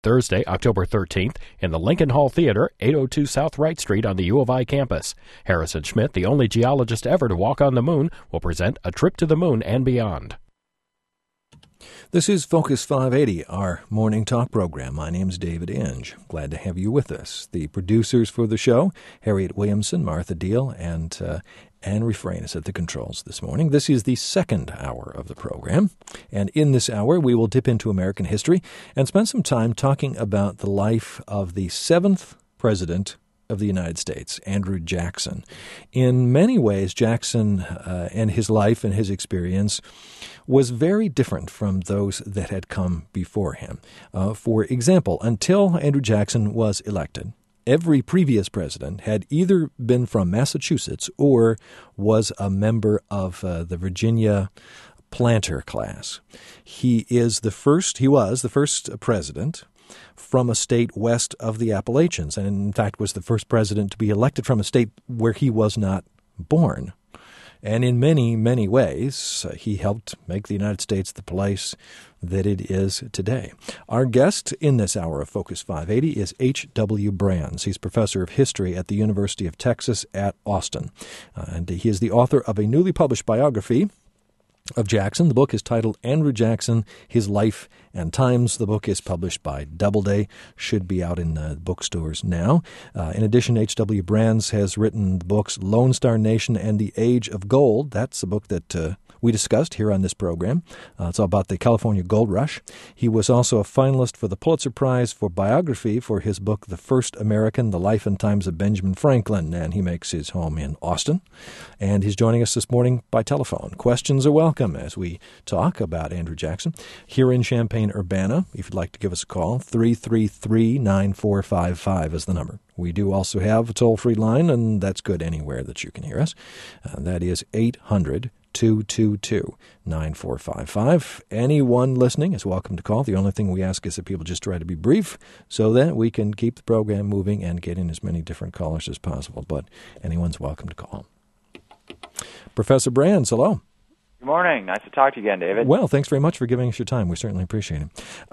Thursday, October 13th, in the Lincoln Hall Theater, 802 South Wright Street on the U of I campus. Harrison Schmitt, the only geologist ever to walk on the moon, will present A Trip to the Moon and Beyond. This is Focus 580, our morning talk program. My name's David Inge. Glad to have you with us. The producers for the show, Harriet Williamson, Martha Deal, and Anne Refrain is at the controls this morning. This is the second hour of the program, and in this hour we will dip into American history and spend some time talking about the life of the seventh president of the United States, Andrew Jackson. In many ways, Jackson and his life and his experience was very different from those that had come before him. For example, until Andrew Jackson was elected, every previous president had either been from Massachusetts or was a member of the Virginia planter class. He was the first president from a state west of the Appalachians, and in fact was the first president to be elected from a state where he was not born. And in many, many ways, he helped make the United States the place that it is today. Our guest in this hour of Focus 580 is H.W. Brands. He's professor of history at the University of Texas at Austin. And he is the author of a newly published biography of Jackson. The book is titled Andrew Jackson, His Life and Times. The book is published by Doubleday, should be out in bookstores now. In addition, H.W. Brands has written the books Lone Star Nation and The Age of Gold. That's a book that we discussed here on this program. It's all about the California Gold Rush. He was also a finalist for the Pulitzer Prize for biography for his book The First American, The Life and Times of Benjamin Franklin, and he makes his home in Austin. And he's joining us this morning by telephone. Questions are welcome as we talk about Andrew Jackson. Here in Champaign-Urbana, if you'd like to give us a call, 333-9455 is the number. We do also have a toll-free line, and that's good anywhere that you can hear us. That is 800-222-9455. Anyone listening is welcome to call. The only thing we ask is that people just try to be brief so that we can keep the program moving and get in as many different callers as possible. But anyone's welcome to call. Professor Brands, hello. Good morning. Nice to talk to you again, David. Well, thanks very much for giving us your time. We certainly appreciate it.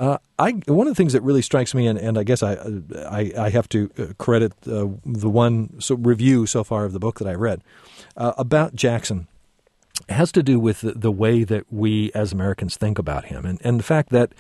One of the things that really strikes me, and I guess I have to credit the one review so far of the book that I read about Jackson, has to do with the way that we as Americans think about him, and the fact that,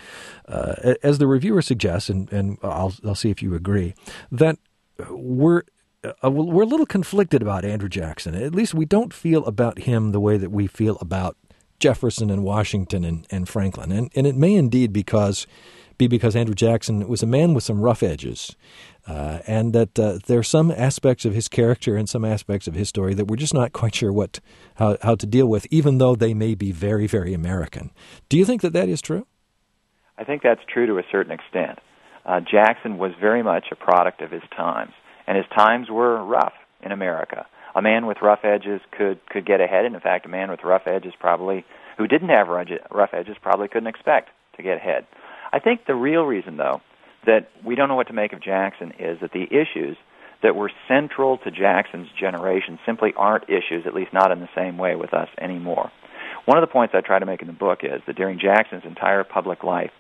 as the reviewer suggests, and I'll see if you agree, that we're a little conflicted about Andrew Jackson. At least we don't feel about him the way that we feel about Jefferson and Washington and Franklin. And it may indeed be because Andrew Jackson was a man with some rough edges, and that there are some aspects of his character and some aspects of his story that we're just not quite sure how to deal with, even though they may be very, very American. Do you think that is true? I think that's true to a certain extent. Jackson was very much a product of his times. And his times were rough in America. A man with rough edges could get ahead, and in fact, a man with rough edges who didn't have rough edges probably couldn't expect to get ahead. I think the real reason, though, that we don't know what to make of Jackson is that the issues that were central to Jackson's generation simply aren't issues, at least not in the same way with us anymore. One of the points I try to make in the book is that during Jackson's entire public life,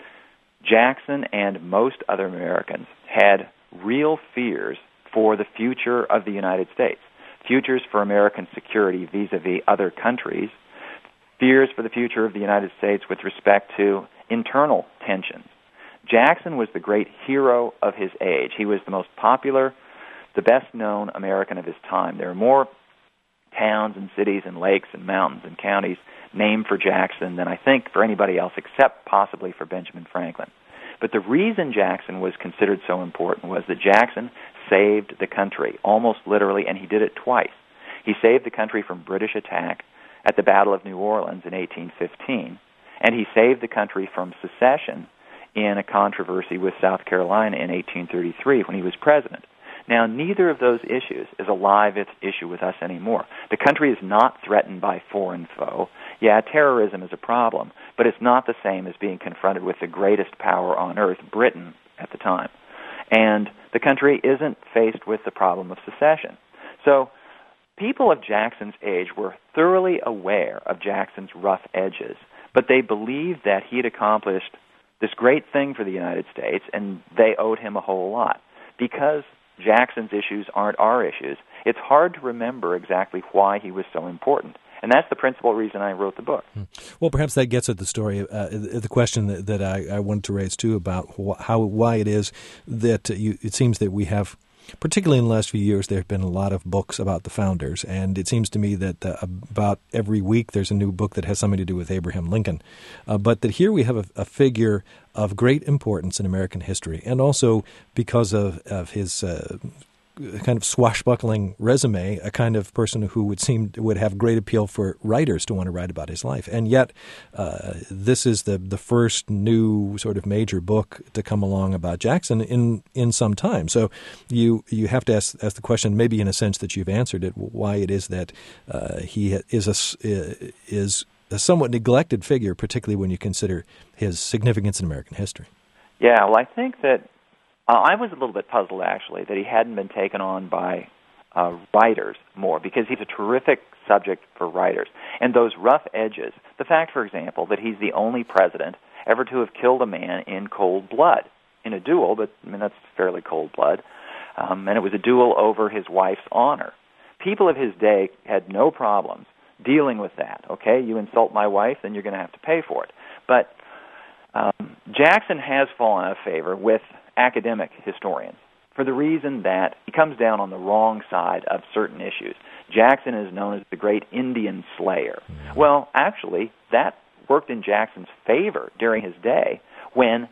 Jackson and most other Americans had real fears for the future of the United States, futures for American security vis-a-vis other countries, fears for the future of the United States with respect to internal tensions. Jackson was the great hero of his age. He was the most popular, the best-known American of his time. There are more towns and cities and lakes and mountains and counties named for Jackson than I think for anybody else except possibly for Benjamin Franklin. But the reason Jackson was considered so important was that Jackson saved the country, almost literally, and he did it twice. He saved the country from British attack at the Battle of New Orleans in 1815, and he saved the country from secession in a controversy with South Carolina in 1833 when he was president. Now, neither of those issues is a live issue with us anymore. The country is not threatened by foreign foe. Yeah, terrorism is a problem, but it's not the same as being confronted with the greatest power on earth, Britain, at the time. And the country isn't faced with the problem of secession. So people of Jackson's age were thoroughly aware of Jackson's rough edges, but they believed that he had accomplished this great thing for the United States, and they owed him a whole lot. Because Jackson's issues aren't our issues, it's hard to remember exactly why he was so important. And that's the principal reason I wrote the book. Well, perhaps that gets at the story, the question that I wanted to raise, too, about why it is that it seems that we have, particularly in the last few years, there have been a lot of books about the founders. And it seems to me that about every week there's a new book that has something to do with Abraham Lincoln. But that here we have a figure of great importance in American history, and also because of his kind of swashbuckling resume, a kind of person who would have great appeal for writers to want to write about his life. And yet, this is the first new sort of major book to come along about Jackson in some time. So you have to ask the question, maybe in a sense that you've answered it, why it is that he is a somewhat neglected figure, particularly when you consider his significance in American history. Yeah, well, I think that I was a little bit puzzled, actually, that he hadn't been taken on by writers more, because he's a terrific subject for writers. And those rough edges, the fact, for example, that he's the only president ever to have killed a man in cold blood, in a duel, but I mean that's fairly cold blood, and it was a duel over his wife's honor. People of his day had no problems dealing with that. Okay, you insult my wife, then you're going to have to pay for it. But Jackson has fallen out of favor with academic historians for the reason that he comes down on the wrong side of certain issues. Jackson is known as the great Indian slayer. Well, actually, that worked in Jackson's favor during his day when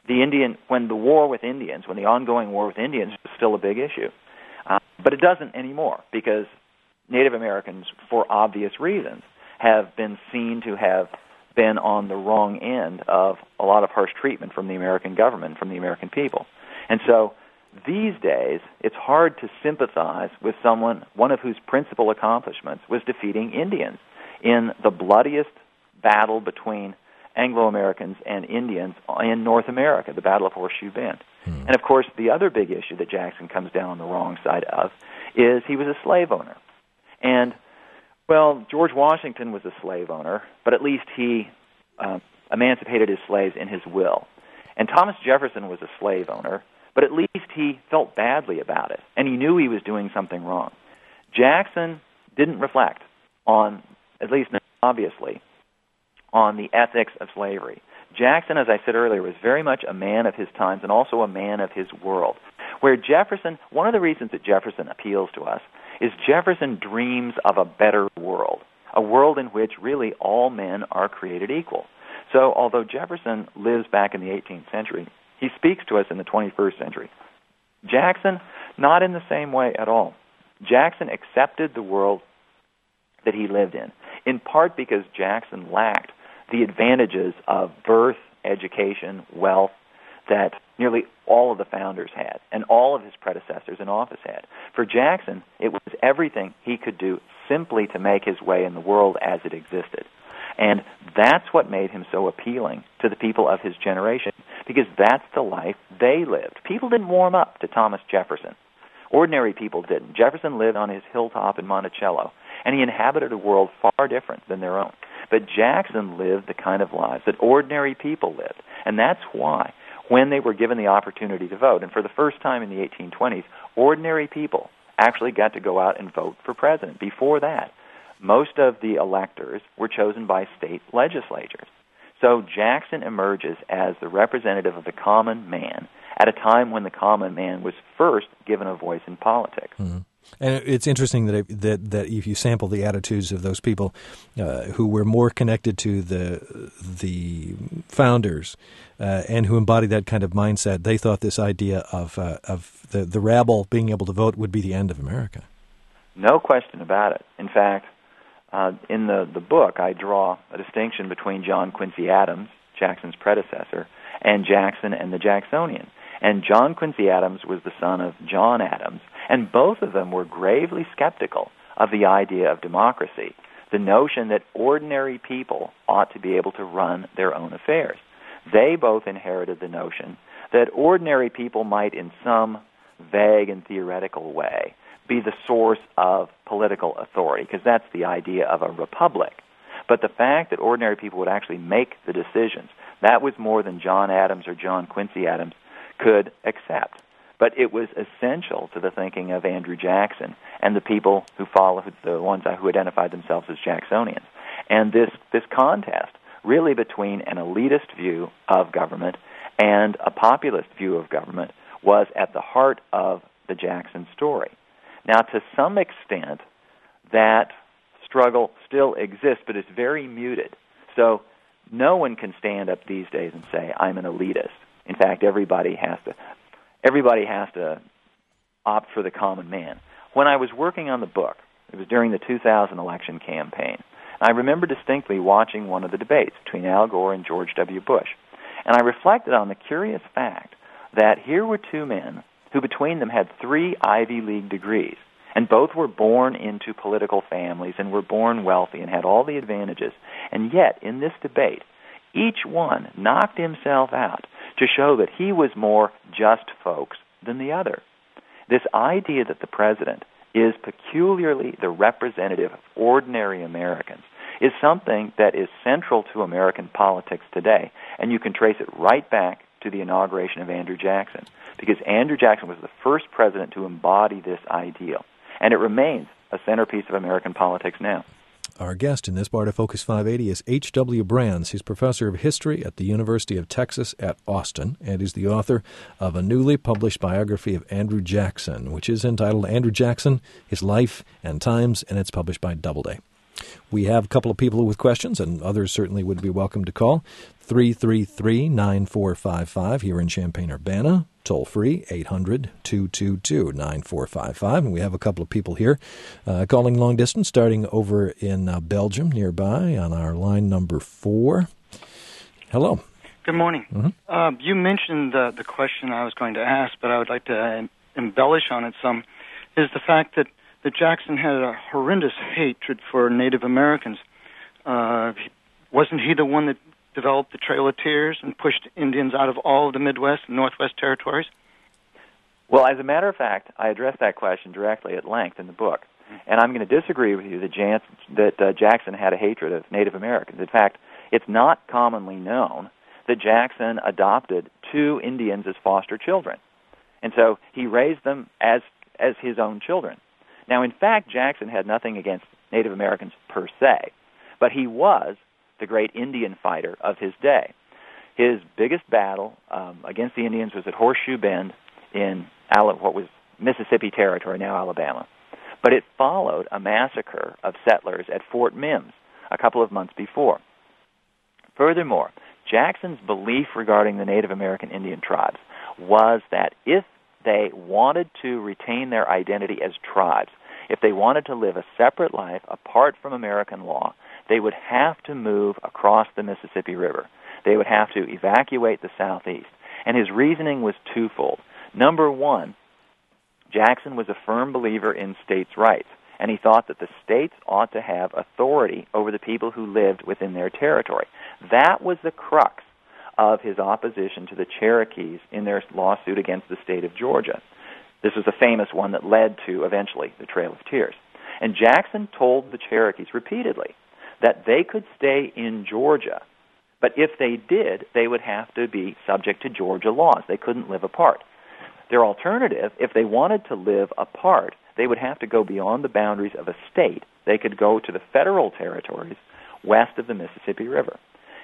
the war with Indians, when the ongoing war with Indians was still a big issue. But it doesn't anymore, because Native Americans, for obvious reasons, have been seen to have been on the wrong end of a lot of harsh treatment from the American government, from the American people. And so these days, it's hard to sympathize with one of whose principal accomplishments was defeating Indians in the bloodiest battle between Anglo-Americans and Indians in North America, the Battle of Horseshoe Bend. And of course, the other big issue that Jackson comes down on the wrong side of is he was a slave owner. And well, George Washington was a slave owner, but at least he emancipated his slaves in his will. And Thomas Jefferson was a slave owner, but at least he felt badly about it, and he knew he was doing something wrong. Jackson didn't reflect on, at least obviously, on the ethics of slavery. Jackson, as I said earlier, was very much a man of his times and also a man of his world. Where Jefferson, one of the reasons that Jefferson appeals to us is Jefferson dreams of a better world, a world in which really all men are created equal. So although Jefferson lives back in the 18th century, he speaks to us in the 21st century. Jackson, not in the same way at all. Jackson accepted the world that he lived in part because Jackson lacked the advantages of birth, education, wealth that nearly all of the founders had and all of his predecessors in office had. For Jackson, it was everything he could do simply to make his way in the world as it existed. And that's what made him so appealing to the people of his generation, because that's the life they lived. People didn't warm up to Thomas Jefferson. Ordinary people didn't. Jefferson lived on his hilltop in Monticello, and he inhabited a world far different than their own. But Jackson lived the kind of lives that ordinary people lived, and that's why when they were given the opportunity to vote, and for the first time in the 1820s, ordinary people actually got to go out and vote for president. Before that, most of the electors were chosen by state legislatures. So Jackson emerges as the representative of the common man at a time when the common man was first given a voice in politics. Mm-hmm. And it's interesting that if you sample the attitudes of those people who were more connected to the founders and who embodied that kind of mindset, they thought this idea of the rabble being able to vote would be the end of America. No question about it. In fact, in the book, I draw a distinction between John Quincy Adams, Jackson's predecessor, and Jackson and the Jacksonian. And John Quincy Adams was the son of John Adams, and both of them were gravely skeptical of the idea of democracy, the notion that ordinary people ought to be able to run their own affairs. They both inherited the notion that ordinary people might, in some vague and theoretical way, be the source of political authority, because that's the idea of a republic. But the fact that ordinary people would actually make the decisions, that was more than John Adams or John Quincy Adams could accept. But it was essential to the thinking of Andrew Jackson and the people who followed, the ones who identified themselves as Jacksonians. And this contest, really between an elitist view of government and a populist view of government, was at the heart of the Jackson story. Now, to some extent, that struggle still exists, but it's very muted. So no one can stand up these days and say, I'm an elitist. In fact, everybody has to opt for the common man. When I was working on the book, it was during the 2000 election campaign, I remember distinctly watching one of the debates between Al Gore and George W. Bush. And I reflected on the curious fact that here were two men who between them had 3 Ivy League degrees, and both were born into political families and were born wealthy and had all the advantages. And yet, in this debate, each one knocked himself out to show that he was more just folks than the other. This idea that the president is peculiarly the representative of ordinary Americans is something that is central to American politics today, and you can trace it right back to the inauguration of Andrew Jackson, because Andrew Jackson was the first president to embody this ideal, and it remains a centerpiece of American politics now. Our guest in this part of Focus 580 is H.W. Brands. He's professor of history at the University of Texas at Austin, and is the author of a newly published biography of Andrew Jackson, which is entitled Andrew Jackson, His Life and Times, and it's published by Doubleday. We have a couple of people with questions, and others certainly would be welcome to call. 333-9455 here in Champaign-Urbana. Toll free, 800-222-9455. And we have a couple of people here calling long distance, starting over in Belgium nearby on our line number 4. Hello. Good morning. Mm-hmm. You mentioned the question I was going to ask, but I would like to embellish on it some, is the fact that Jackson had a horrendous hatred for Native Americans. Wasn't he the one that developed the Trail of Tears and pushed Indians out of all of the Midwest and Northwest territories? Well, as a matter of fact, I addressed that question directly at length in the book. And I'm going to disagree with you that Jackson had a hatred of Native Americans. In fact, it's not commonly known that Jackson adopted 2 Indians as foster children. And so he raised them as his own children. Now, in fact, Jackson had nothing against Native Americans per se, but he was the great Indian fighter of his day. His biggest battle against the Indians was at Horseshoe Bend in what was Mississippi Territory, now Alabama. But it followed a massacre of settlers at Fort Mims a couple of months before. Furthermore, Jackson's belief regarding the Native American Indian tribes was that if they wanted to retain their identity as tribes, if they wanted to live a separate life apart from American law, they would have to move across the Mississippi River. They would have to evacuate the Southeast. And his reasoning was twofold. Number one, Jackson was a firm believer in states' rights, and he thought that the states ought to have authority over the people who lived within their territory. That was the crux of his opposition to the Cherokees in their lawsuit against the state of Georgia. This was a famous one that led to, eventually, the Trail of Tears. And Jackson told the Cherokees repeatedly that they could stay in Georgia, but if they did, they would have to be subject to Georgia laws. They couldn't live apart. Their alternative, if they wanted to live apart, they would have to go beyond the boundaries of a state. They could go to the federal territories west of the Mississippi River.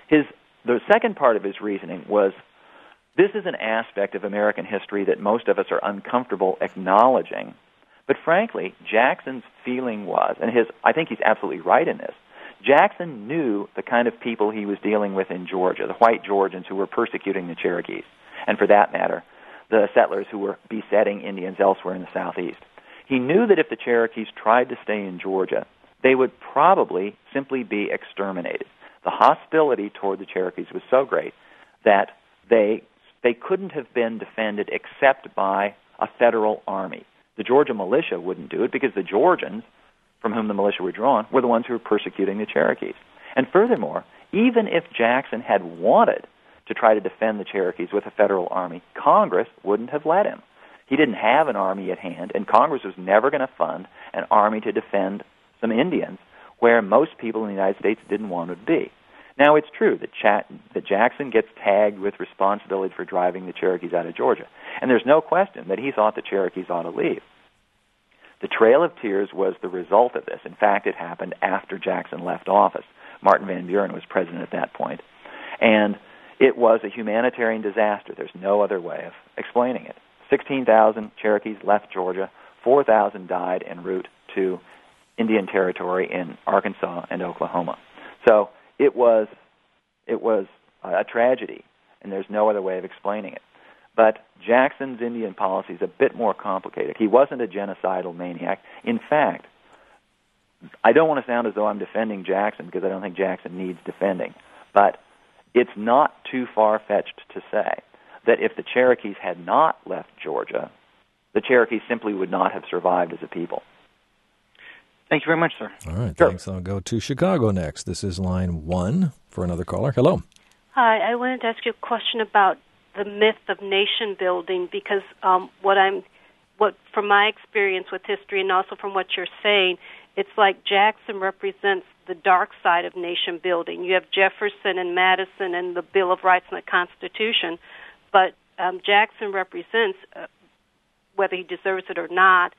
The second part of his reasoning was, this is an aspect of American history that most of us are uncomfortable acknowledging. But frankly, Jackson's feeling was, and I think he's absolutely right in this, Jackson knew the kind of people he was dealing with in Georgia, the white Georgians who were persecuting the Cherokees, and for that matter, the settlers who were besetting Indians elsewhere in the Southeast. He knew that if the Cherokees tried to stay in Georgia, they would probably simply be exterminated. The hostility toward the Cherokees was so great that they couldn't have been defended except by a federal army. The Georgia militia wouldn't do it because the Georgians, from whom the militia were drawn, were the ones who were persecuting the Cherokees. And furthermore, even if Jackson had wanted to try to defend the Cherokees with a federal army, Congress wouldn't have let him. He didn't have an army at hand, and Congress was never going to fund an army to defend some Indians where most people in the United States didn't want to be. Now, it's true that Jackson gets tagged with responsibility for driving the Cherokees out of Georgia, and there's no question that he thought the Cherokees ought to leave. The Trail of Tears was the result of this. In fact, it happened after Jackson left office. Martin Van Buren was president at that point, and it was a humanitarian disaster. There's no other way of explaining it. 16,000 Cherokees left Georgia, 4,000 died en route to Indian Territory in Arkansas and Oklahoma. So it was a tragedy, and there's no other way of explaining it. But Jackson's Indian policy is a bit more complicated. He wasn't a genocidal maniac. In fact, I don't want to sound as though I'm defending Jackson, because I don't think Jackson needs defending, but it's not too far-fetched to say that if the Cherokees had not left Georgia, the Cherokees simply would not have survived as a people. Thank you very much, sir. All right, Sure. thanks. I'll go to Chicago next. This is line 1 for another caller. Hello. Hi, I wanted to ask you a question about the myth of nation building, because from my experience with history and also from what you're saying, it's like Jackson represents the dark side of nation building. You have Jefferson and Madison and the Bill of Rights and the Constitution, but Jackson represents, whether he deserves it or not,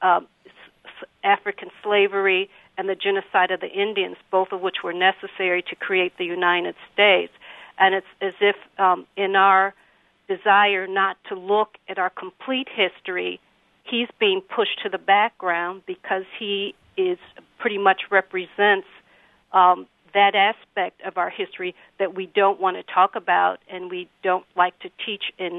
African slavery and the genocide of the Indians, both of which were necessary to create the United States. And it's as if in our desire not to look at our complete history, he's being pushed to the background because he is pretty much represents that aspect of our history that we don't want to talk about and we don't like to teach in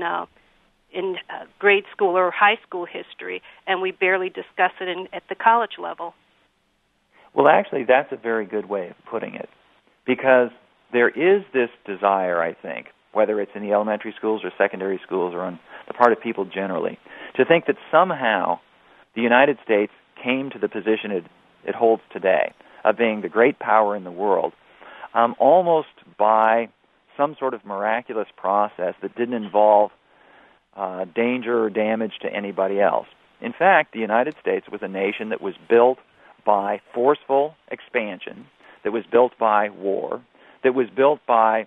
grade school or high school history, and we barely discuss it at the college level. Well, actually, that's a very good way of putting it, because there is this desire, I think, whether it's in the elementary schools or secondary schools or on the part of people generally, to think that somehow the United States came to the position it holds today of being the great power in the world almost by some sort of miraculous process that didn't involve danger or damage to anybody else. In fact, the United States was a nation that was built by forceful expansion, that was built by war, that was built by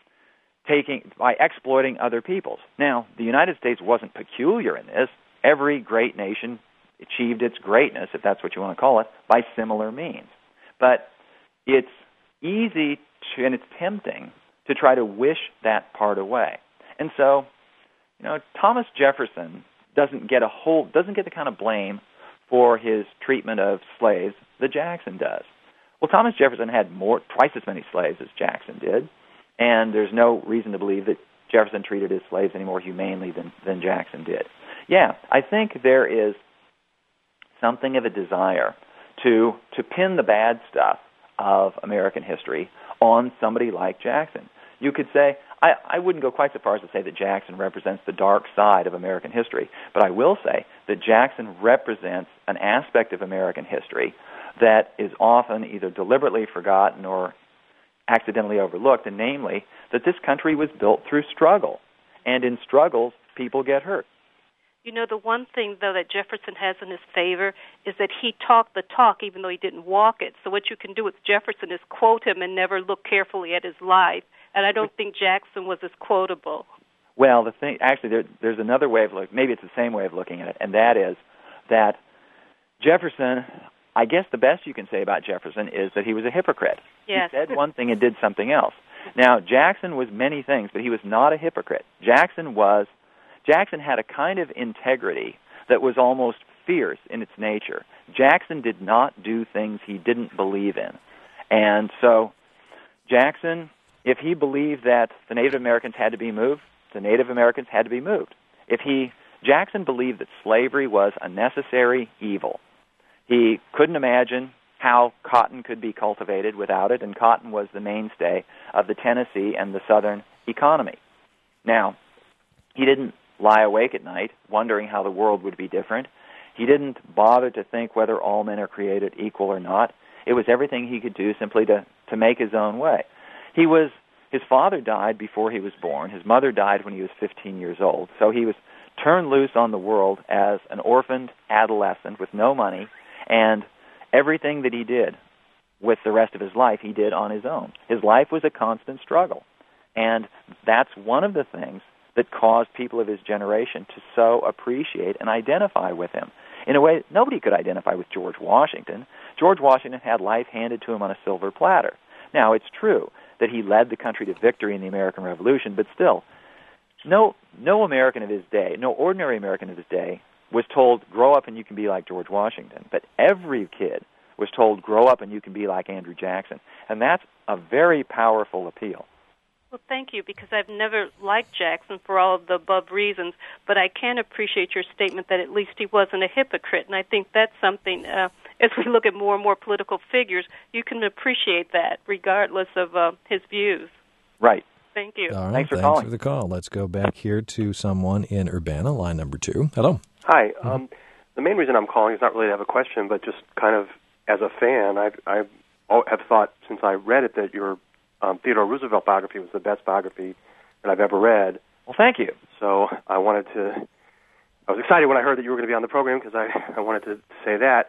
exploiting other peoples. Now, the United States wasn't peculiar in this. Every great nation achieved its greatness, if that's what you want to call it, by similar means. But it's easy and it's tempting to try to wish that part away. And so, Thomas Jefferson doesn't get the kind of blame for his treatment of slaves that Jackson does. Well, Thomas Jefferson had twice as many slaves as Jackson did, and there's no reason to believe that Jefferson treated his slaves any more humanely than Jackson did. Yeah, I think there is something of a desire to pin the bad stuff of American history on somebody like Jackson. You could say, I wouldn't go quite so far as to say that Jackson represents the dark side of American history, but I will say that Jackson represents an aspect of American history that is often either deliberately forgotten or accidentally overlooked, and namely that this country was built through struggle, and in struggles, people get hurt. The one thing, though, that Jefferson has in his favor is that he talked the talk even though he didn't walk it. So what you can do with Jefferson is quote him and never look carefully at his life. And I don't think Jackson was as quotable. Well, there's another way of looking. Maybe it's the same way of looking at it, and that is that Jefferson, I guess the best you can say about Jefferson is that he was a hypocrite. Yes. He said one thing and did something else. Now, Jackson was many things, but he was not a hypocrite. Jackson had a kind of integrity that was almost fierce in its nature. Jackson did not do things he didn't believe in. And so Jackson, if he believed that the Native Americans had to be moved, the Native Americans had to be moved. Jackson believed that slavery was a necessary evil. He couldn't imagine how cotton could be cultivated without it, and cotton was the mainstay of the Tennessee and the Southern economy. Now, he didn't lie awake at night wondering how the world would be different. He didn't bother to think whether all men are created equal or not. It was everything he could do simply to make his own way. His father died before he was born. His mother died when he was 15 years old. So he was turned loose on the world as an orphaned adolescent with no money, and everything that he did with the rest of his life he did on his own. His life was a constant struggle. And that's one of the things that caused people of his generation to so appreciate and identify with him. In a way, nobody could identify with George Washington. George Washington had life handed to him on a silver platter. Now, it's true that he led the country to victory in the American Revolution, but still, no American of his day, no ordinary American of his day, was told, grow up and you can be like George Washington. But every kid was told, grow up and you can be like Andrew Jackson. And that's a very powerful appeal. Well, thank you, because I've never liked Jackson for all of the above reasons, but I can appreciate your statement that at least he wasn't a hypocrite, and I think that's something, as we look at more and more political figures, you can appreciate that regardless of his views. Right. Thank you. All right, thanks for calling. Thanks for the call. Let's go back here to someone in Urbana, line number 2. Hello. Hi. The main reason I'm calling is not really to have a question, but just kind of as a fan, I have thought since I read it that your Theodore Roosevelt biography was the best biography that I've ever read. Well, thank you. So I was excited when I heard that you were going to be on the program because I wanted to say that.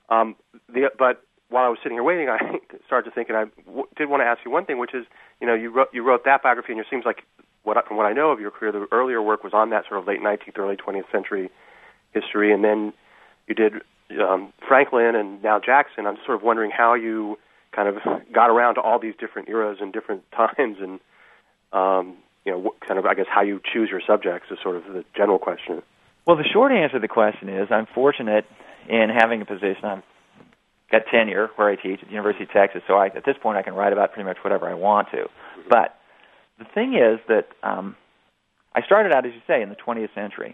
But while I was sitting here waiting, I started to think, and I did want to ask you one thing, which is, you wrote that biography, and it seems like, from what I know of your career, the earlier work was on that sort of late 19th, early 20th century history, and then you did Franklin and now Jackson. I'm sort of wondering how you kind of got around to all these different eras and different times, and kind of, I guess, how you choose your subjects is sort of the general question. Well, the short answer to the question is I'm fortunate in having a position. I've got tenure where I teach at the University of Texas, so at this point I can write about pretty much whatever I want to. Mm-hmm. But the thing is that I started out, as you say, in the 20th century,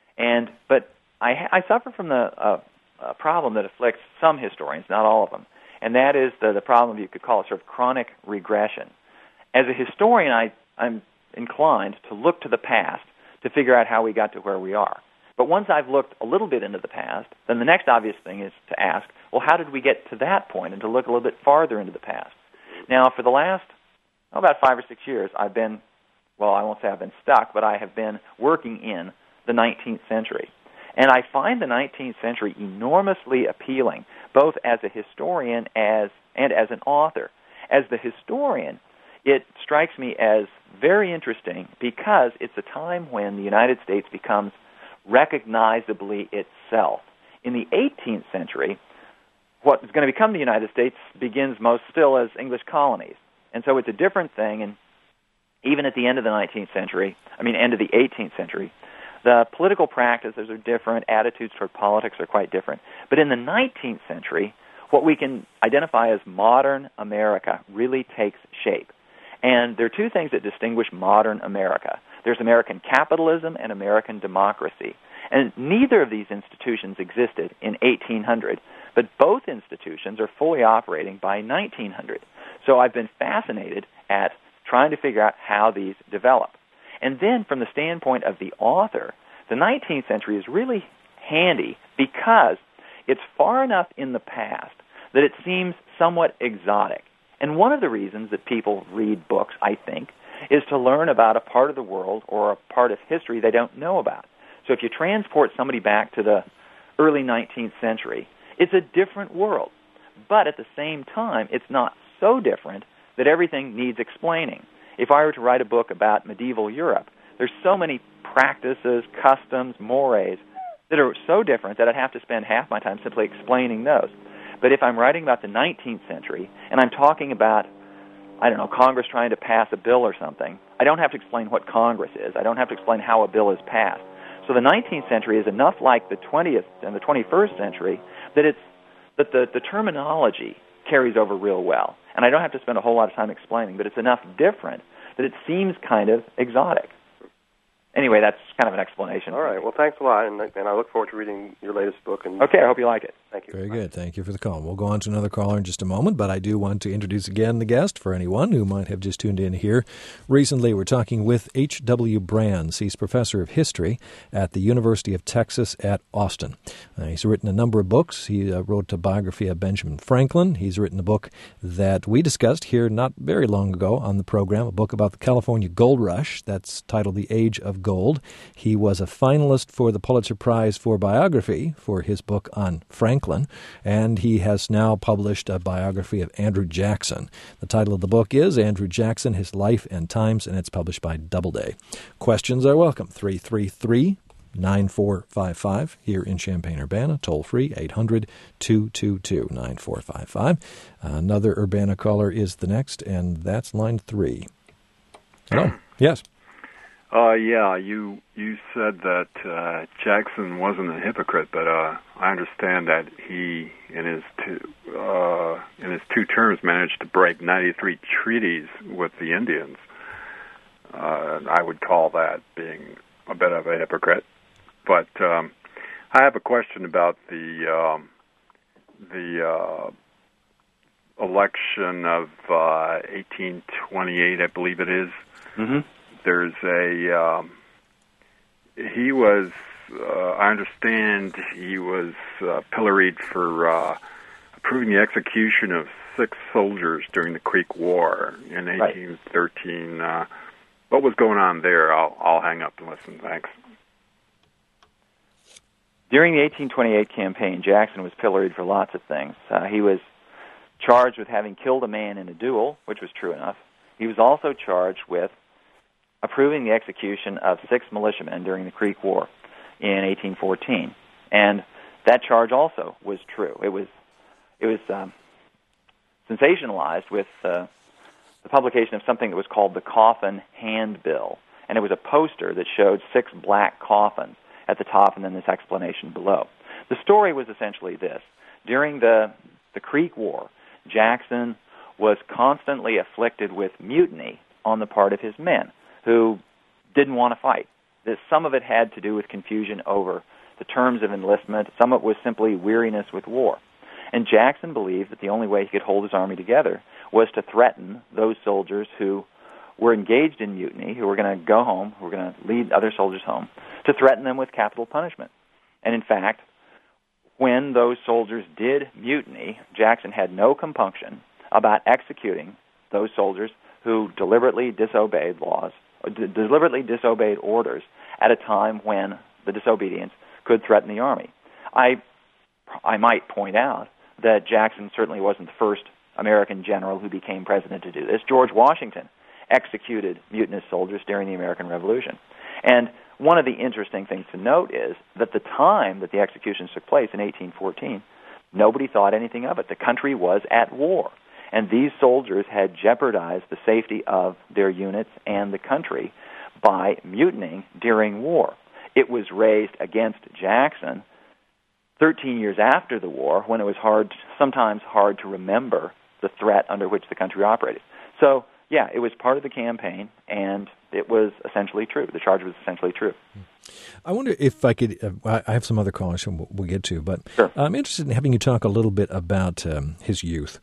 but I suffer from the problem that afflicts some historians, not all of them, and that is the problem you could call a sort of chronic regression. As a historian, I'm inclined to look to the past to figure out how we got to where we are. But once I've looked a little bit into the past, then the next obvious thing is to ask, well, how did we get to that point, and to look a little bit farther into the past. Now, for the last, about 5 or 6 years, I won't say I've been stuck, but I have been working in the 19th century. And I find the 19th century enormously appealing, both as a historian and as an author. As the historian, it strikes me as very interesting because it's a time when the United States becomes recognizably itself. In the 18th century, what is going to become the United States begins most still as English colonies. And so it's a different thing, and even at the end of the 19th century, end of the 18th century, the political practices are different, attitudes toward politics are quite different. But in the 19th century, what we can identify as modern America really takes shape. And there are two things that distinguish modern America. There's American capitalism and American democracy. And neither of these institutions existed in 1800, but both institutions are fully operating by 1900. So I've been fascinated at trying to figure out how these develop. And then from the standpoint of the author, the 19th century is really handy because it's far enough in the past that it seems somewhat exotic. And one of the reasons that people read books, I think, is to learn about a part of the world or a part of history they don't know about. So if you transport somebody back to the early 19th century, it's a different world. But at the same time, it's not so different that everything needs explaining. If I were to write a book about medieval Europe, there's so many practices, customs, mores that are so different that I'd have to spend half my time simply explaining those. But if I'm writing about the 19th century and I'm talking about, Congress trying to pass a bill or something, I don't have to explain what Congress is. I don't have to explain how a bill is passed. So the 19th century is enough like the 20th and the 21st century that the terminology carries over real well. And I don't have to spend a whole lot of time explaining, but it's enough different that it seems kind of exotic. Anyway, that's kind of an explanation. All right. Well, thanks a lot, and I look forward to reading your latest book. Okay, I hope you like it. Thank you. Very good. Thank you for the call. We'll go on to another caller in just a moment, but I do want to introduce again the guest for anyone who might have just tuned in here. Recently, we're talking with H.W. Brands. He's professor of history at the University of Texas at Austin. He's written a number of books. He wrote a biography of Benjamin Franklin. He's written a book that we discussed here not very long ago on the program, a book about the California Gold Rush. That's titled The Age of Gold. He was a finalist for the Pulitzer Prize for Biography for his book on Franklin, and he has now published a biography of Andrew Jackson. The title of the book is Andrew Jackson, His Life and Times, and it's published by Doubleday. Questions are welcome. 333-9455 here in Champaign-Urbana, toll-free, 800-222-9455. Another Urbana caller is the next, and that's line 3. Hello. Yes. You said that Jackson wasn't a hypocrite, but I understand that he, in his two terms, managed to break 93 treaties with the Indians. I would call that being a bit of a hypocrite. But I have a question about the election of 1828, I believe it is. Mm-hmm. There's he was, I understand he was pilloried for approving the execution of 6 soldiers during the Creek War in 1813. Right. What was going on there? I'll hang up and listen. Thanks. During the 1828 campaign, Jackson was pilloried for lots of things. He was charged with having killed a man in a duel, which was true enough. He was also charged with approving the execution of 6 militiamen during the Creek War in 1814, and that charge also was true. It was sensationalized with the publication of something that was called the Coffin Handbill, and it was a poster that showed 6 black coffins at the top and then this explanation below. The story was essentially this. During the Creek War, Jackson was constantly afflicted with mutiny on the part of his men who didn't want to fight. Some of it had to do with confusion over the terms of enlistment. Some of it was simply weariness with war. And Jackson believed that the only way he could hold his army together was to threaten those soldiers who were engaged in mutiny, who were going to go home, who were going to lead other soldiers home, to threaten them with capital punishment. And in fact, when those soldiers did mutiny, Jackson had no compunction about executing those soldiers who deliberately disobeyed laws, deliberately disobeyed orders at a time when the disobedience could threaten the army. I might point out that Jackson certainly wasn't the first American general who became president to do this. George Washington executed mutinous soldiers during the American Revolution. And one of the interesting things to note is that the time that the executions took place in 1814, nobody thought anything of it. The country was at war. And these soldiers had jeopardized the safety of their units and the country by mutinying during war. It was raised against Jackson 13 years after the war, when it was sometimes hard to remember the threat under which the country operated. So, yeah, it was part of the campaign, and it was essentially true. The charge was essentially true. I wonder if I could, I have some other callers we'll get to, but sure. I'm interested in having you talk a little bit about his youth.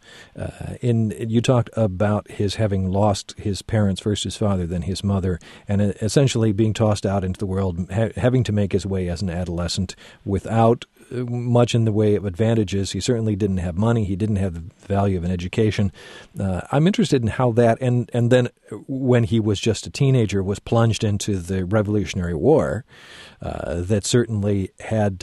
You talked about his having lost his parents, first his father, then his mother, and essentially being tossed out into the world, having to make his way as an adolescent without much in the way of advantages. He certainly didn't have money. He didn't have the value of an education. I'm interested in how that, and then when he was just a teenager, was plunged into the Revolutionary War, that certainly had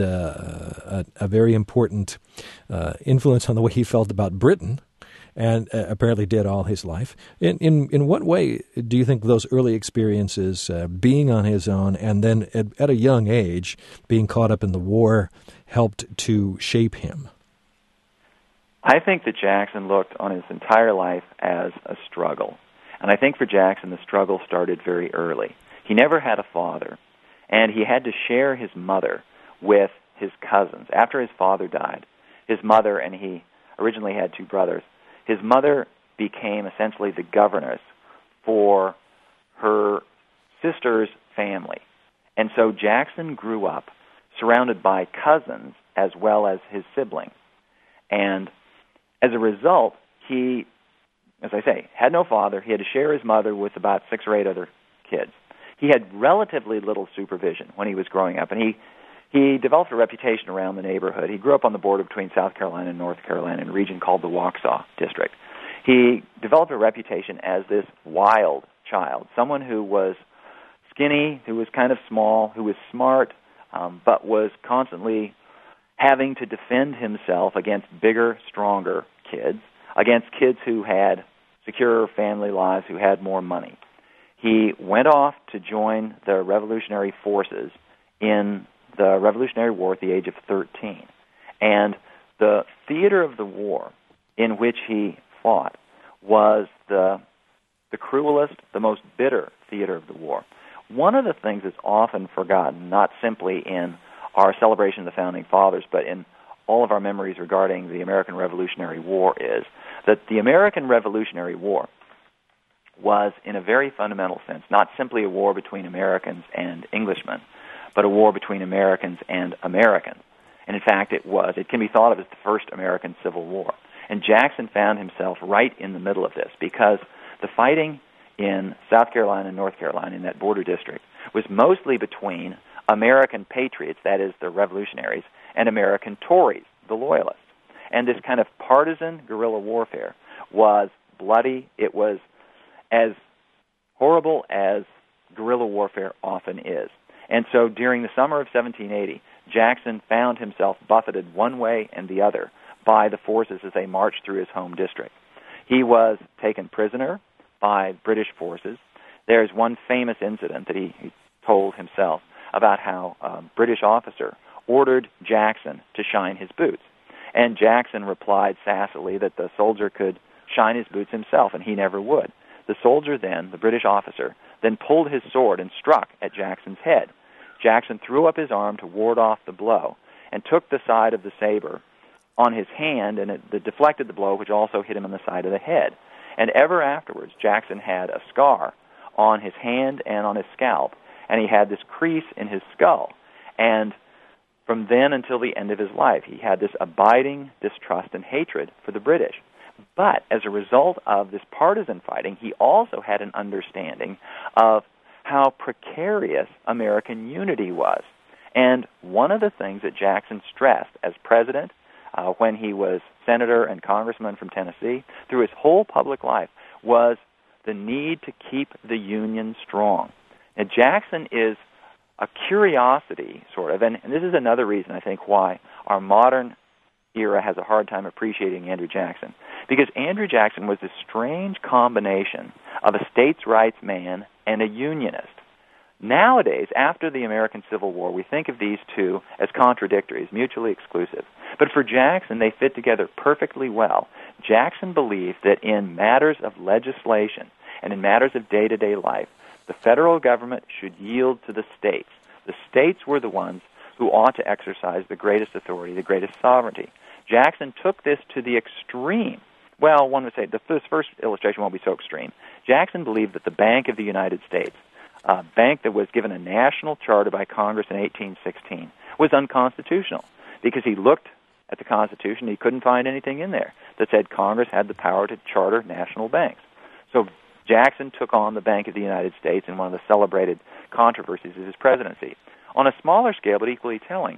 a very important influence on the way he felt about Britain, and apparently did all his life. In what way do you think those early experiences, being on his own, and then at a young age being caught up in the war, helped to shape him? I think that Jackson looked on his entire life as a struggle. And I think for Jackson, the struggle started very early. He never had a father, and he had to share his mother with his cousins. After his father died, his mother, and he originally had 2 brothers, his mother became essentially the governess for her sister's family. And so Jackson grew up surrounded by cousins as well as his siblings. And as a result, he, as I say, had no father. He had to share his mother with about 6 or 8 other kids. He had relatively little supervision when he was growing up, and he developed a reputation around the neighborhood. He grew up on the border between South Carolina and North Carolina in a region called the Waxhaw District. He developed a reputation as this wild child, someone who was skinny, who was kind of small, who was smart, but was constantly having to defend himself against bigger, stronger kids, against kids who had secure family lives, who had more money. He went off to join the revolutionary forces in the Revolutionary War at the age of 13. And the theater of the war in which he fought was the cruelest, the most bitter theater of the war. One of the things that's often forgotten, not simply in our celebration of the Founding Fathers, but in all of our memories regarding the American Revolutionary War, is that the American Revolutionary War was, in a very fundamental sense, not simply a war between Americans and Englishmen, but a war between Americans and Americans. And in fact, it can be thought of as the first American Civil War. And Jackson found himself right in the middle of this, because the fighting in South Carolina and North Carolina, in that border district, was mostly between American patriots, that is, the revolutionaries, and American Tories, the loyalists. And this kind of partisan guerrilla warfare was bloody. It was as horrible as guerrilla warfare often is. And so during the summer of 1780, Jackson found himself buffeted one way and the other by the forces as they marched through his home district. He was taken prisoner by British forces. There's one famous incident that he told himself about how a British officer ordered Jackson to shine his boots. And Jackson replied sassily that the soldier could shine his boots himself, and he never would. The soldier then, the British officer, then pulled his sword and struck at Jackson's head. Jackson threw up his arm to ward off the blow and took the side of the saber on his hand, and it deflected the blow, which also hit him on the side of the head. And ever afterwards, Jackson had a scar on his hand and on his scalp, and he had this crease in his skull. And from then until the end of his life, he had this abiding distrust and hatred for the British. But as a result of this partisan fighting, he also had an understanding of how precarious American unity was. And one of the things that Jackson stressed as president, when he was senator and congressman from Tennessee, through his whole public life, was the need to keep the Union strong. Now, Jackson is a curiosity, sort of, and this is another reason, I think, why our modern era has a hard time appreciating Andrew Jackson, because Andrew Jackson was this strange combination of a states' rights man and a unionist. Nowadays, after the American Civil War, we think of these two as contradictories, mutually exclusive. But for Jackson, they fit together perfectly well. Jackson believed that in matters of legislation and in matters of day-to-day life, the federal government should yield to the states. The states were the ones who ought to exercise the greatest authority, the greatest sovereignty. Jackson took this to the extreme. Well, one would say this first illustration won't be so extreme. Jackson believed that the Bank of the United States, a bank that was given a national charter by Congress in 1816, was unconstitutional because he looked at the Constitution, he couldn't find anything in there that said Congress had the power to charter national banks. So Jackson took on the Bank of the United States in one of the celebrated controversies of his presidency. On a smaller scale, but equally telling,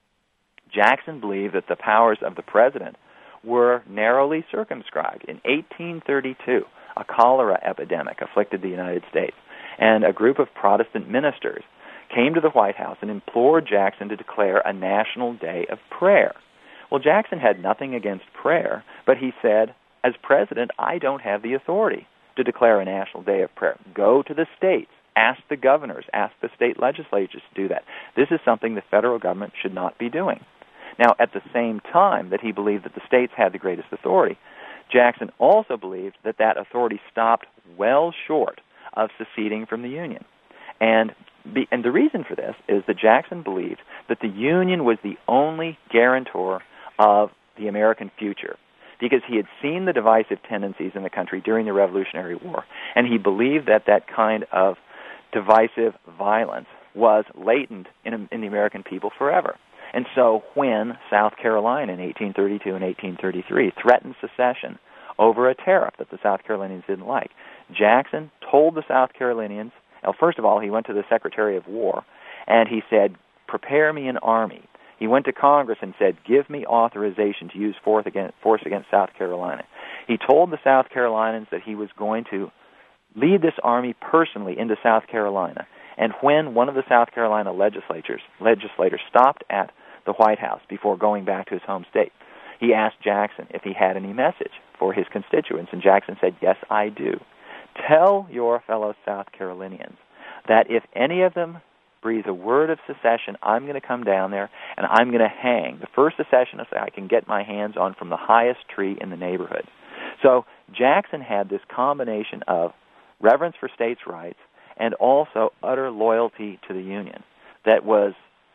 Jackson believed that the powers of the president were narrowly circumscribed. In 1832, a cholera epidemic afflicted the United States, and a group of Protestant ministers came to the White House and implored Jackson to declare a national day of prayer. Well, Jackson had nothing against prayer, but he said, as president, I don't have the authority to declare a national day of prayer. Go to the states. Ask the governors. Ask the state legislatures to do that. This is something the federal government should not be doing. Now, at the same time that he believed that the states had the greatest authority, Jackson also believed that that authority stopped well short of seceding from the Union. And the reason for this is that Jackson believed that the Union was the only guarantor of the American future, because he had seen the divisive tendencies in the country during the Revolutionary War, and he believed that that kind of divisive violence was latent in the American people forever. And so when South Carolina in 1832 and 1833 threatened secession over a tariff that the South Carolinians didn't like, Jackson told the South Carolinians, first of all, he went to the Secretary of War, and he said, prepare me an army. He went to Congress and said, give me authorization to use force against South Carolina. He told the South Carolinians that he was going to lead this army personally into South Carolina, And when one of the South Carolina legislators stopped at the White House before going back to his home state, he asked Jackson if he had any message for his constituents, and Jackson said, "Yes, I do. Tell your fellow South Carolinians that if any of them breathe a word of secession, I'm going to come down there and I'm going to hang the first secessionist I can get my hands on from the highest tree in the neighborhood." So Jackson had this combination of reverence for states' rights and also utter loyalty to the Union that was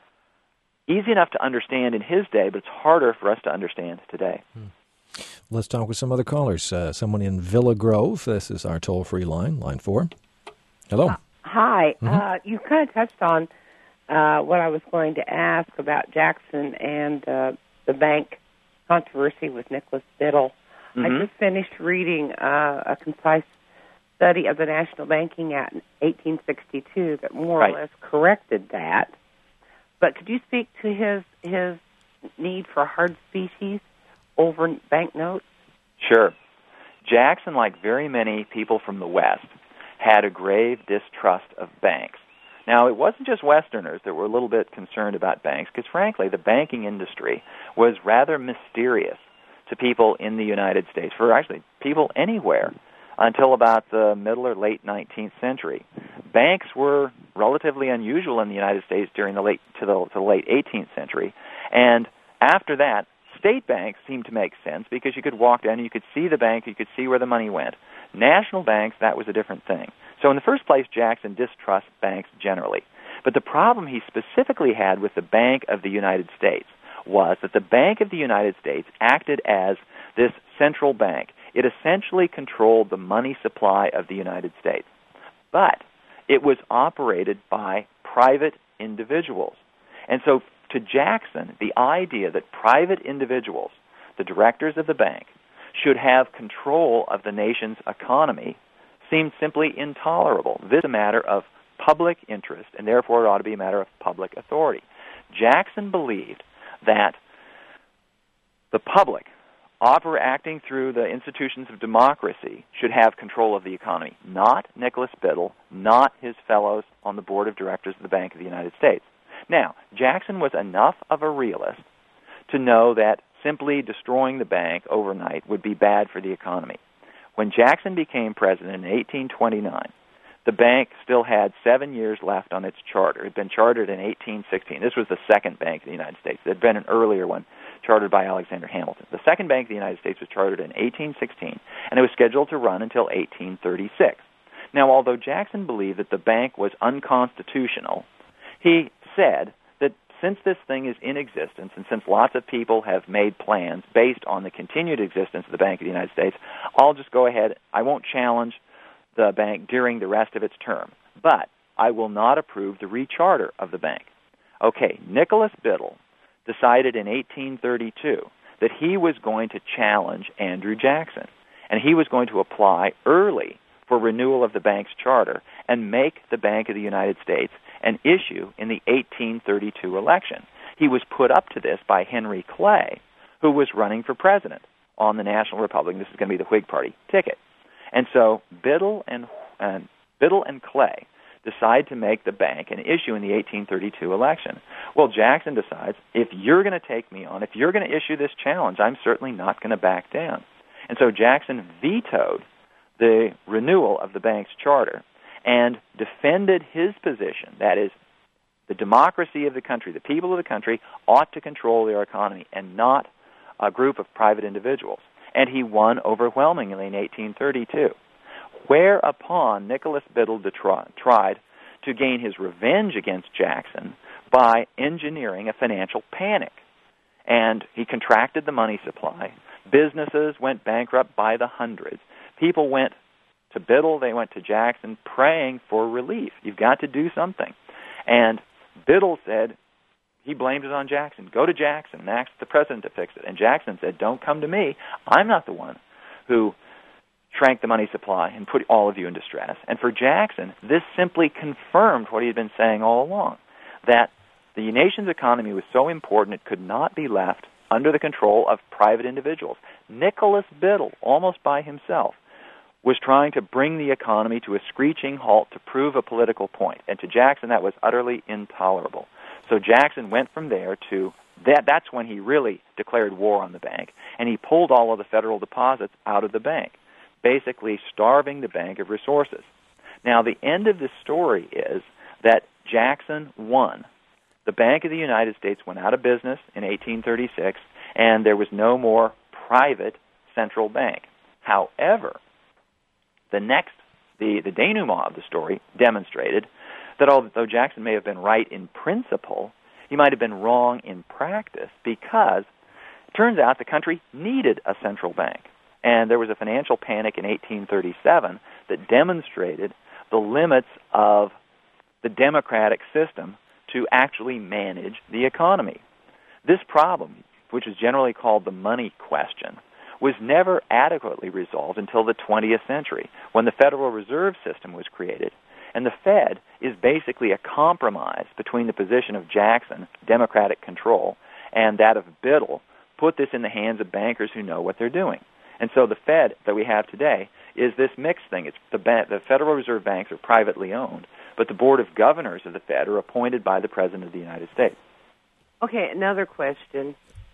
easy enough to understand in his day, but it's harder for us to understand today. Let's talk with some other callers. Someone in Villa Grove. This is our toll-free line, line 4. Hello. Hi. You kind of touched on what I was going to ask about Jackson and the bank controversy with Nicholas Biddle. I just finished reading a concise study of the National Banking Act in 1862 that more or less corrected that. But could you speak to his need for hard species over banknotes? Sure. Jackson, like very many people from the West, had a grave distrust of banks. Now, it wasn't just Westerners that were a little bit concerned about banks, because frankly, the banking industry was rather mysterious to people in the United States, for actually people anywhere, until about the middle or late 19th century. Banks were relatively unusual in the United States during the late 18th century, and after that, state banks seemed to make sense because you could walk down and you could see the bank, you could see where the money went. National banks, that was a different thing. So in the first place, Jackson distrusts banks generally. But the problem he specifically had with the Bank of the United States was that the Bank of the United States acted as this central bank. It essentially controlled the money supply of the United States. But it was operated by private individuals. And so to Jackson, the idea that private individuals, the directors of the bank, should have control of the nation's economy seemed simply intolerable. This is a matter of public interest, and therefore it ought to be a matter of public authority. Jackson believed that the public, acting through the institutions of democracy, should have control of the economy, not Nicholas Biddle, not his fellows on the board of directors of the Bank of the United States. Now, Jackson was enough of a realist to know that simply destroying the bank overnight would be bad for the economy. When Jackson became president in 1829, the bank still had 7 years left on its charter. It had been chartered in 1816. This was the second bank of the United States. There had been an earlier one chartered by Alexander Hamilton. The second bank of the United States was chartered in 1816, and it was scheduled to run until 1836. Now, although Jackson believed that the bank was unconstitutional, he said that since this thing is in existence, and since lots of people have made plans based on the continued existence of the Bank of the United States, I'll just go ahead. I won't challenge the bank during the rest of its term, but I will not approve the recharter of the bank. Okay, Nicholas Biddle decided in 1832 that he was going to challenge Andrew Jackson, and he was going to apply early for renewal of the bank's charter and make the Bank of the United States an issue in the 1832 election. He was put up to this by Henry Clay, who was running for president on the National Republican. This is going to be the Whig Party ticket. And so Biddle and Clay decide to make the bank an issue in the 1832 election. Well, Jackson decides, if you're going to take me on, if you're going to issue this challenge, I'm certainly not going to back down. And so Jackson vetoed the renewal of the bank's charter and defended his position, that is, the democracy of the country, the people of the country, ought to control their economy and not a group of private individuals. And he won overwhelmingly in 1832, whereupon Nicholas Biddle tried to gain his revenge against Jackson by engineering a financial panic. And he contracted the money supply. Businesses went bankrupt by the hundreds. People went to Biddle, they went to Jackson, praying for relief. You've got to do something. And Biddle said, he blamed it on Jackson. Go to Jackson and ask the president to fix it. And Jackson said, don't come to me. I'm not the one who shrank the money supply and put all of you in distress. And for Jackson, this simply confirmed what he had been saying all along, that the nation's economy was so important it could not be left under the control of private individuals. Nicholas Biddle, almost by himself, was trying to bring the economy to a screeching halt to prove a political point. And to Jackson, that was utterly intolerable. So Jackson went from there to that's when he really declared war on the bank, and he pulled all of the federal deposits out of the bank, basically starving the bank of resources. Now, the end of this story is that Jackson won. The Bank of the United States went out of business in 1836, and there was no more private central bank. However, the denouement of the story demonstrated that although Jackson may have been right in principle, he might have been wrong in practice, because it turns out the country needed a central bank. And there was a financial panic in 1837 that demonstrated the limits of the democratic system to actually manage the economy. This problem, which is generally called the money question, was never adequately resolved until the 20th century, when the Federal Reserve System was created. And the Fed is basically a compromise between the position of Jackson, democratic control, and that of Biddle, put this in the hands of bankers who know what they're doing. And so the Fed that we have today is this mixed thing. It's the Federal Reserve banks are privately owned, but the Board of Governors of the Fed are appointed by the President of the United States. Okay, another question.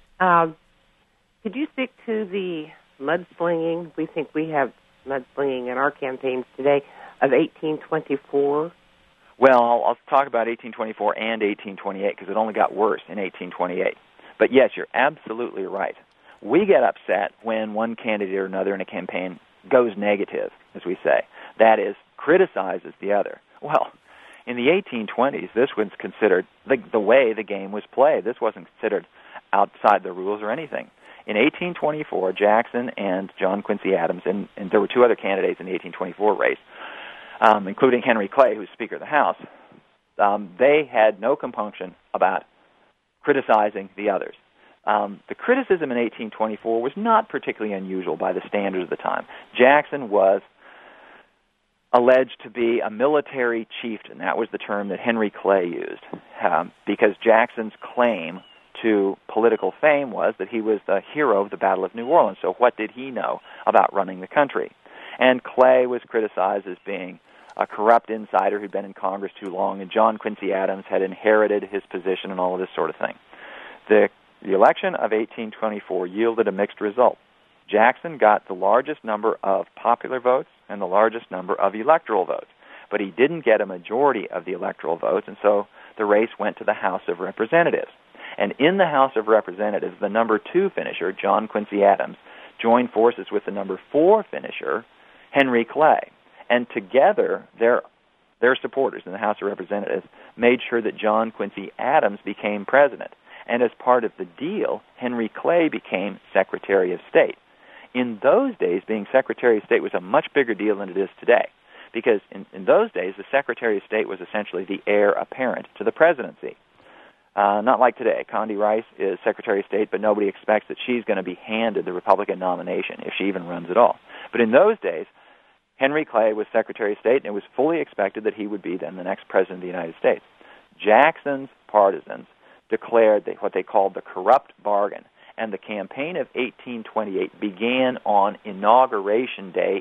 Could you stick to the mudslinging? We think we have mudslinging in our campaigns today, of 1824. Well, I'll talk about 1824 and 1828 because it only got worse in 1828. But yes, you're absolutely right. We get upset when one candidate or another in a campaign goes negative, as we say. That is, criticizes the other. Well, in the 1820s, this was considered the way the game was played. This wasn't considered outside the rules or anything. In 1824, Jackson and John Quincy Adams, and there were two other candidates in the 1824 race, including Henry Clay, who was Speaker of the House, they had no compunction about criticizing the others. The criticism in 1824 was not particularly unusual by the standards of the time. Jackson was alleged to be a military chieftain. That was the term that Henry Clay used, because Jackson's claim to political fame was that he was the hero of the Battle of New Orleans. So what did he know about running the country? And Clay was criticized as being a corrupt insider who'd been in Congress too long, and John Quincy Adams had inherited his position and all of this sort of thing. The election of 1824 yielded a mixed result. Jackson got the largest number of popular votes and the largest number of electoral votes, but he didn't get a majority of the electoral votes, and so the race went to the House of Representatives. And in the House of Representatives, the number 2 finisher, John Quincy Adams, joined forces with the number 4 finisher, Henry Clay. And together, their supporters in the House of Representatives made sure that John Quincy Adams became president. And as part of the deal, Henry Clay became Secretary of State. In those days, being Secretary of State was a much bigger deal than it is today, because in those days, the Secretary of State was essentially the heir apparent to the presidency. Not like today. Condi Rice is Secretary of State, but nobody expects that she's going to be handed the Republican nomination, if she even runs at all. But in those days, Henry Clay was Secretary of State, and it was fully expected that he would be then the next President of the United States. Jackson's partisans declared what they called the corrupt bargain, and the campaign of 1828 began on Inauguration Day,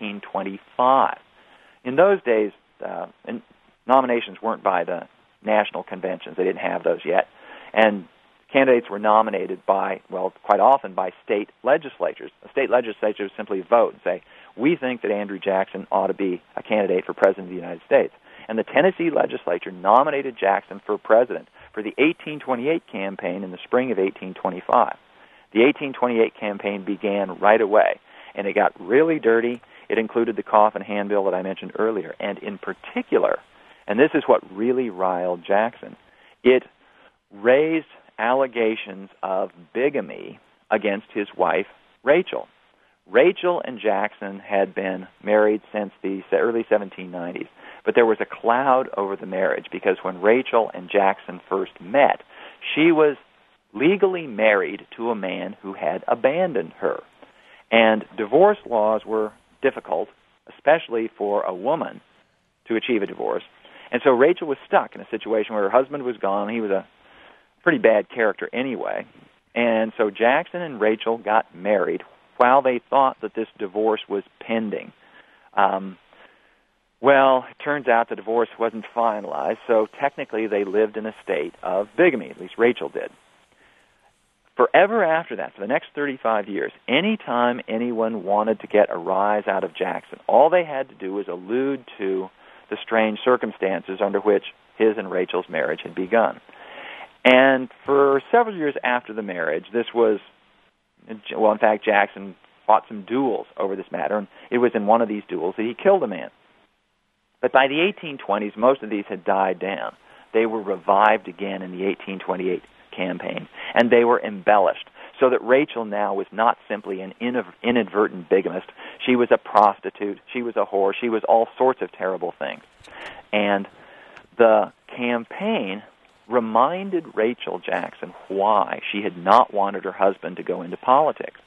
1825. In those days, nominations weren't by the national conventions. They didn't have those yet. And candidates were nominated quite often by state legislatures. A state legislature would simply vote and say, we think that Andrew Jackson ought to be a candidate for President of the United States. And the Tennessee legislature nominated Jackson for president for the 1828 campaign in the spring of 1825. The 1828 campaign began right away, and it got really dirty. It included the coffin handbill that I mentioned earlier, and in particular, and this is what really riled Jackson, it raised allegations of bigamy against his wife, Rachel. Rachel and Jackson had been married since the early 1790s, but there was a cloud over the marriage because when Rachel and Jackson first met, she was legally married to a man who had abandoned her. And divorce laws were difficult, especially for a woman to achieve a divorce. And so Rachel was stuck in a situation where her husband was gone. He was a pretty bad character anyway. And so Jackson and Rachel got married while they thought that this divorce was pending. Well, it turns out the divorce wasn't finalized, so technically they lived in a state of bigamy, at least Rachel did. Forever after that, for the next 35 years, any time anyone wanted to get a rise out of Jackson, all they had to do was allude to the strange circumstances under which his and Rachel's marriage had begun. And for several years after the marriage, this was, well, in fact, Jackson fought some duels over this matter, and it was in one of these duels that he killed a man. But by the 1820s, most of these had died down. They were revived again in the 1828 campaign, and they were embellished so that Rachel now was not simply an inadvertent bigamist. She was a prostitute. She was a whore. She was all sorts of terrible things. And the campaign reminded Rachel Jackson why she had not wanted her husband to go into politics.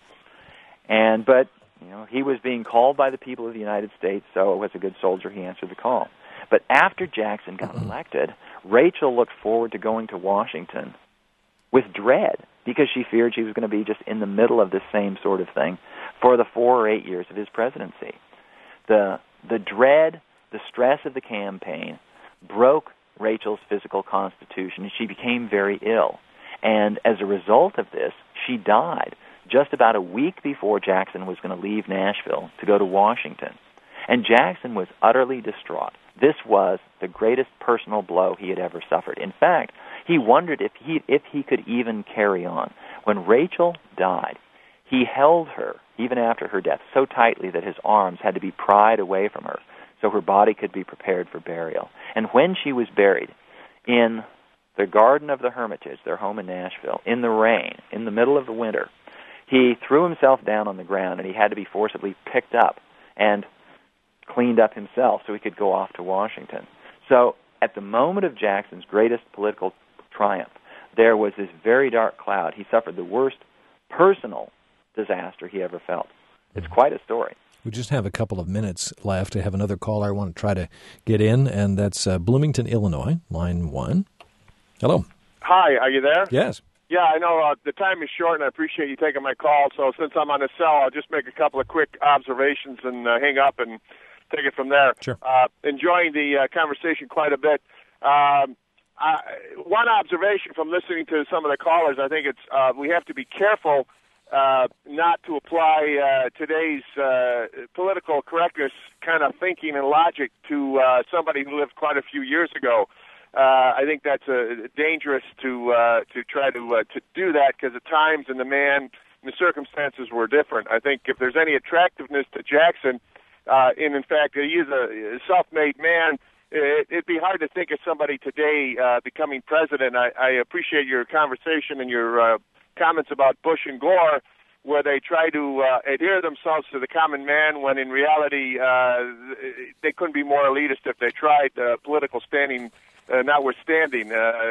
But he was being called by the people of the United States, so as a good soldier, he answered the call. But after Jackson got elected, Rachel looked forward to going to Washington with dread, because she feared she was going to be just in the middle of this same sort of thing for the 4 or 8 years of his presidency. The dread, the stress of the campaign broke Rachel's physical constitution, and she became very ill. And as a result of this, she died just about a week before Jackson was going to leave Nashville to go to Washington. And Jackson was utterly distraught. This was the greatest personal blow he had ever suffered. In fact, he wondered if he could even carry on. When Rachel died, he held her, even after her death, so tightly that his arms had to be pried away from her so her body could be prepared for burial. And when she was buried in the Garden of the Hermitage, their home in Nashville, in the rain, in the middle of the winter, he threw himself down on the ground, and he had to be forcibly picked up and cleaned up himself so he could go off to Washington. So at the moment of Jackson's greatest political triumph, there was this very dark cloud. He suffered the worst personal disaster he ever felt. It's quite a story. We just have a couple of minutes left. I have another caller I want to try to get in, and that's Bloomington, Illinois, line 1. Hello. Hi, are you there? Yes. Yeah, I know the time is short, and I appreciate you taking my call. So since I'm on the cell, I'll just make a couple of quick observations and hang up and take it from there. Sure. Enjoying the conversation quite a bit. One observation from listening to some of the callers, I think it's we have to be careful not to apply today's political correctness kind of thinking and logic to somebody who lived quite a few years ago. I think that's dangerous to try to do that, because the times and the man and the circumstances were different. I think if there's any attractiveness to Jackson, and in fact he is a self-made man, it'd be hard to think of somebody today becoming president. I appreciate your conversation and your comments about Bush and Gore, where they try to adhere themselves to the common man, when in reality they couldn't be more elitist if they tried, political standing notwithstanding.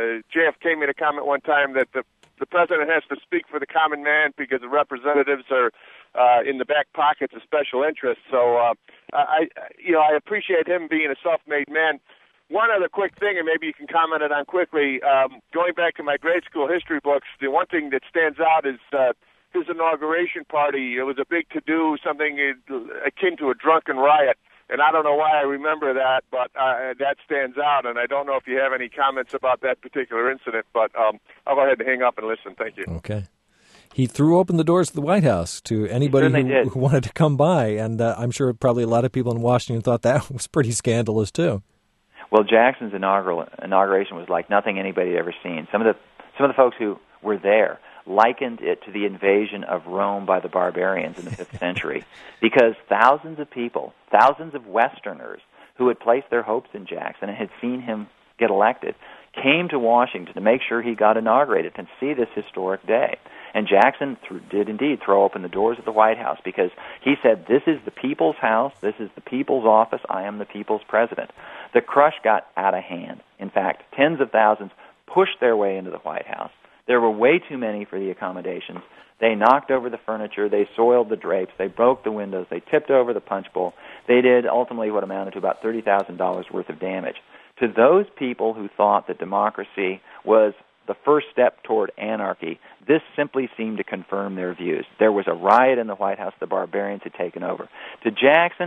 JFK made a comment one time that the president has to speak for the common man because the representatives are in the back pockets of special interests. So I appreciate him being a self-made man. One other quick thing, and maybe you can comment it on quickly. Going back to my grade school history books, the one thing that stands out is his inauguration party. It was a big to-do, something akin to a drunken riot. And I don't know why I remember that, but that stands out. And I don't know if you have any comments about that particular incident, but I'll go ahead and hang up and listen. Thank you. Okay. He threw open the doors of the White House to anybody who wanted to come by, and I'm sure probably a lot of people in Washington thought that was pretty scandalous, too. Well, Jackson's inauguration was like nothing anybody had ever seen. Some of the folks who were there likened it to the invasion of Rome by the barbarians in the 5th century, because thousands of people, thousands of Westerners who had placed their hopes in Jackson and had seen him get elected, came to Washington to make sure he got inaugurated and see this historic day. And Jackson did indeed throw open the doors of the White House, because he said, "This is the people's house, this is the people's office, I am the people's president." The crush got out of hand. In fact, tens of thousands pushed their way into the White House. There were way too many for the accommodations. They knocked over the furniture, they soiled the drapes, they broke the windows, they tipped over the punch bowl. They did ultimately what amounted to about $30,000 worth of damage. To those people who thought that democracy was the first step toward anarchy, this simply seemed to confirm their views. There was a riot in the White House. The barbarians had taken over. To Jackson,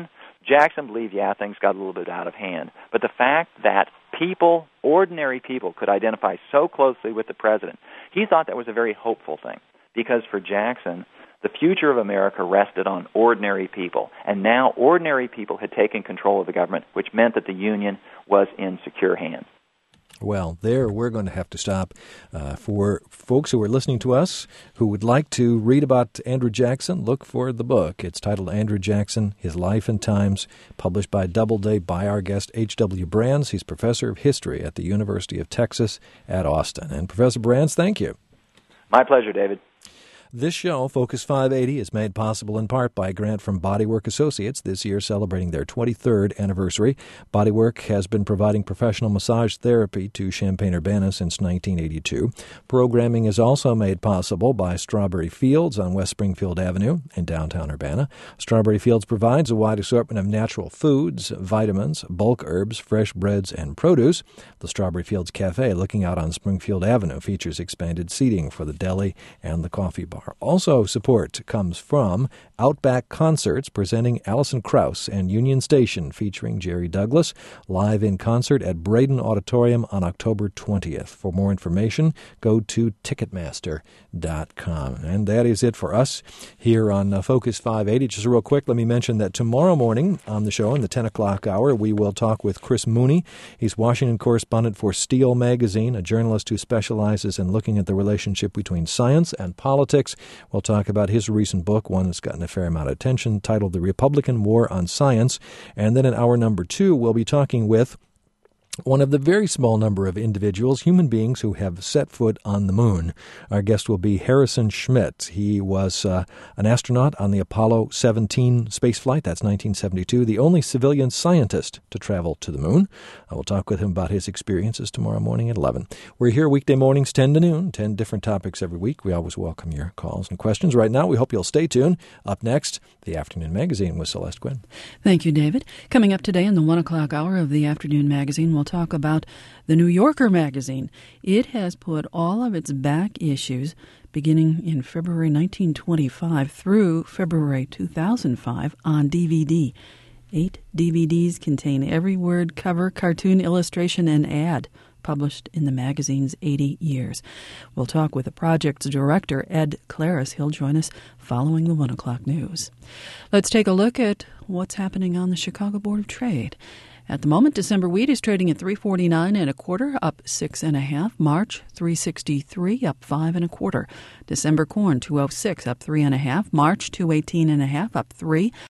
Jackson believed, things got a little bit out of hand. But the fact that people, ordinary people, could identify so closely with the president, he thought that was a very hopeful thing. Because for Jackson, the future of America rested on ordinary people. And now ordinary people had taken control of the government, which meant that the Union was in secure hands. Well, there we're going to have to stop. For folks who are listening to us who would like to read about Andrew Jackson, look for the book. It's titled Andrew Jackson, His Life and Times, published by Doubleday by our guest H.W. Brands. He's professor of history at the University of Texas at Austin. And Professor Brands, thank you. My pleasure, David. This show, Focus 580, is made possible in part by a grant from Bodywork Associates, this year celebrating their 23rd anniversary. Bodywork has been providing professional massage therapy to Champaign-Urbana since 1982. Programming is also made possible by Strawberry Fields on West Springfield Avenue in downtown Urbana. Strawberry Fields provides a wide assortment of natural foods, vitamins, bulk herbs, fresh breads, and produce. The Strawberry Fields Cafe, looking out on Springfield Avenue, features expanded seating for the deli and the coffee bar. Also, support comes from Outback Concerts, presenting Alison Krauss and Union Station, featuring Jerry Douglas, live in concert at Braden Auditorium on October 20th. For more information, go to Ticketmaster.com. And that is it for us here on Focus 580. Just real quick, let me mention that tomorrow morning on the show, in the 10 o'clock hour, we will talk with Chris Mooney. He's Washington correspondent for Steel Magazine, a journalist who specializes in looking at the relationship between science and politics. We'll talk about his recent book, one that's gotten a fair amount of attention, titled The Republican War on Science. And then in hour number 2, we'll be talking with one of the very small number of individuals, human beings, who have set foot on the moon. Our guest will be Harrison Schmitt. He was an astronaut on the Apollo 17 spaceflight. That's 1972, the only civilian scientist to travel to the moon. I will talk with him about his experiences tomorrow morning at 11. We're here weekday mornings 10 to noon, 10 different topics every week. We always welcome your calls and questions. Right now, we hope you'll stay tuned. Up next, the Afternoon Magazine with Celeste Quinn. Thank you, David. Coming up today in the 1 o'clock hour of the Afternoon Magazine, we'll talk about the New Yorker magazine. It has put all of its back issues beginning in February 1925 through February 2005 on DVD. 8 DVDs contain every word, cover, cartoon, illustration, and ad published in the magazine's 80 years. We'll talk with the project's director, Ed Claris. He'll join us following the 1 o'clock news. Let's take a look at what's happening on the Chicago Board of Trade. At the moment, December wheat is trading at $3.49 1/4, up 6 1/2. March $3.63, up 5 1/4. December corn $2.06, up 3 1/2. March $2.18 1/2, up 3.